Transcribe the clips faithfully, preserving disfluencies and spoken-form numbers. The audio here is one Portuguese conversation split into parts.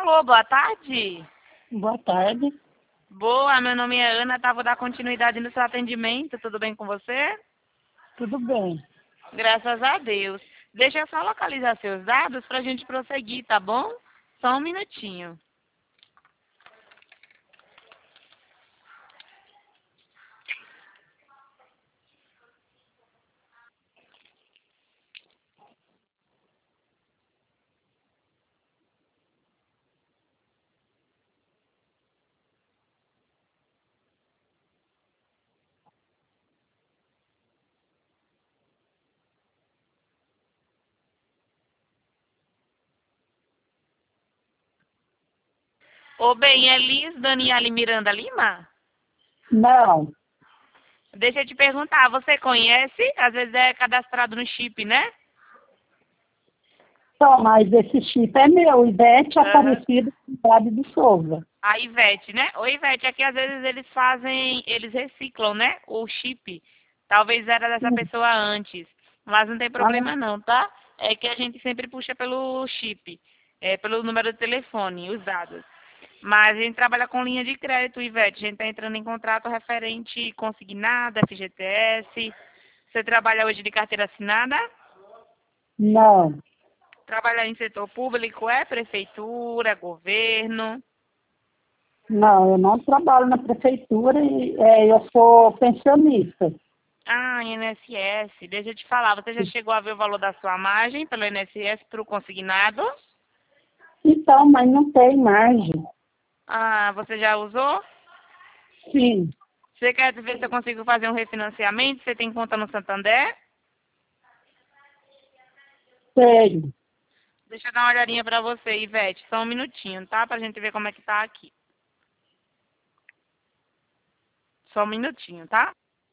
Alô, boa tarde. Boa tarde. Boa, meu nome é Ana, tá? Vou dar continuidade no seu atendimento. Tudo bem com você? Tudo bem. Graças a Deus. Deixa eu só localizar seus dados pra gente prosseguir, tá bom? Só um minutinho. Ô, bem, é Liz Daniele Miranda Lima? Não. Deixa eu te perguntar, você conhece? Às vezes é cadastrado no chip, né? Então, mas esse chip é meu, Ivete Aham. Aparecida Cidade de Souza. A Ivete, né? Ô, Ivete, aqui às vezes eles fazem, eles reciclam, né? O chip. Talvez era dessa Sim. pessoa antes. Mas não tem Ah, problema não, tá? É que a gente sempre puxa pelo chip, é, pelo número de telefone, os dados. Mas a gente trabalha com linha de crédito, Ivete. A gente está entrando em contrato referente consignado, F G T S. Você trabalha hoje de carteira assinada? não. Trabalha em setor público, é prefeitura, governo? Não, eu não trabalho na prefeitura e é, eu sou pensionista. Ah, I N S S. Deixa eu te falar, você já chegou a ver o valor da sua margem pelo I N S S para o consignado? Então, mas não tem margem. Ah, você já usou? Sim, Você quer ver se eu consigo fazer um refinanciamento? Você tem conta no Santander? tenho. Deixa eu dar uma olhadinha pra você, Ivete. Só um minutinho, tá? Pra gente ver como é que tá aqui. Só um minutinho, tá?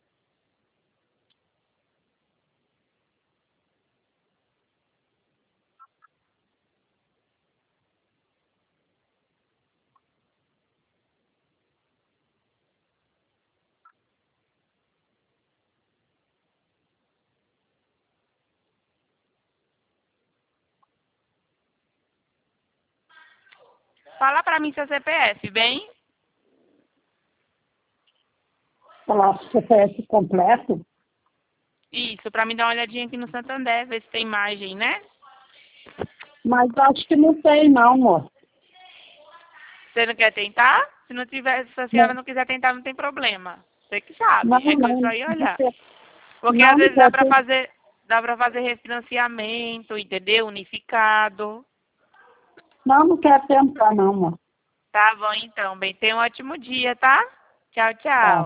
Fala pra mim seu C P F, bem? Falar C P F completo? Isso, pra mim dar uma olhadinha aqui no Santander, ver se tem margem, né? Mas acho que não tem, não, amor. Você não quer tentar? Se não tiver, se a senhora Não, não quiser tentar, não tem problema. Você que não, sabe, é coisa só não. ir Não, olhar. quer- Porque às não, não vezes dá quer pra ter. fazer, dá pra fazer refinanciamento, entendeu? Unificado. Não, não quer tentar, não, amor. Tá bom então, bem. Tenha um ótimo dia, tá? Tchau, Tá. tchau.